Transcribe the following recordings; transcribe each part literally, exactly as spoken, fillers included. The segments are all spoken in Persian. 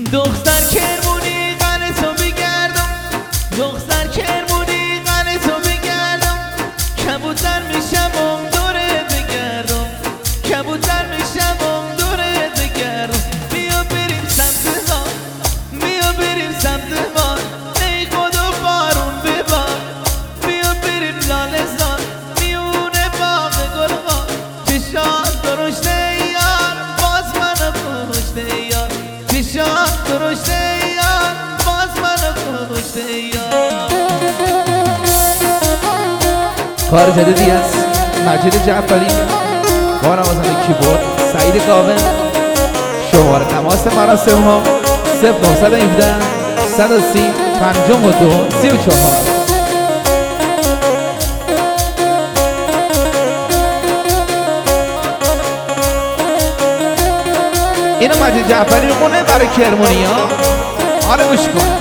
دختر کرمونی قن تو بگردم، دختر کرمونی قن تو بگردم، کبوتر میشم ام دوره بگردم، کبوتر میشم ام دوره بگردم. بیا بریم سمت ما، بیا بریم سمت ما، ای خدا بارون ببار. بیا بریم لاله‌زار میونه باغ گلها، چشات درشته یار باز منو کشته یار، چشات درشته یار باز منو کشته یار. کار جدیدی از مجید جعفری با نوازنده کیبورد سعید کاوه. شماره تماس مراسم ها صفر نهصد و هفده صد و سی پنجاه و دو سی و چهار. اینو مجید جعفری میخونه برای کرمونی ها. حالا گوش کن.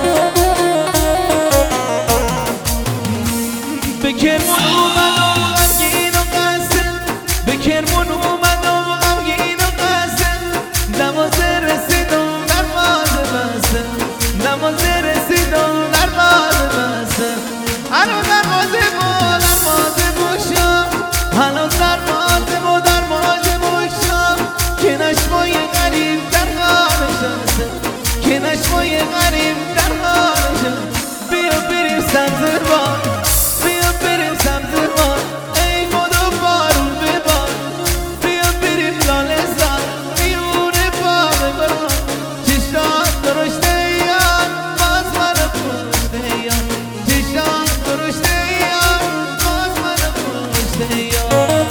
به کرمون اومدم غمگین و قصد، به کرمون اومدم غمگین و قصد، نمازه رسیدم در مازه بسته، نمازه رسیدم در مازه بسته. هنوز در مازه با در مازه باشم، هنوز در مازه با در مازه باشم، که نشمای غریب در خانه شسته، که نشمای غریب در خانه شسته. بیا بریم سمت باد، بیا بریم سمت ما، ای خدا بارون ببار. بیا بریم لاله‌زار میونه باغ گلها، چشات درشته یار باز منو کشته یار، چشات درشته یار باز منو کشته یار.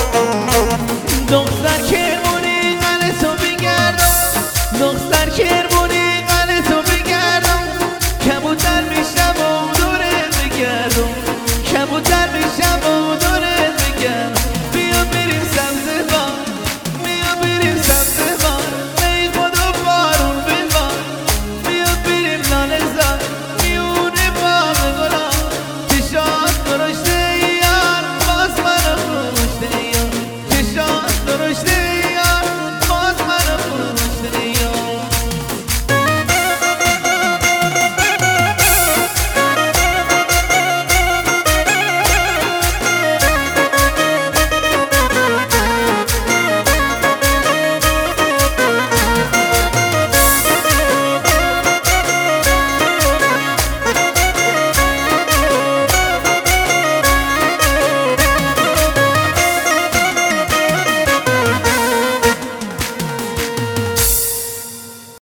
دختر کرمونی قن تو بگردم، دختر کرمونی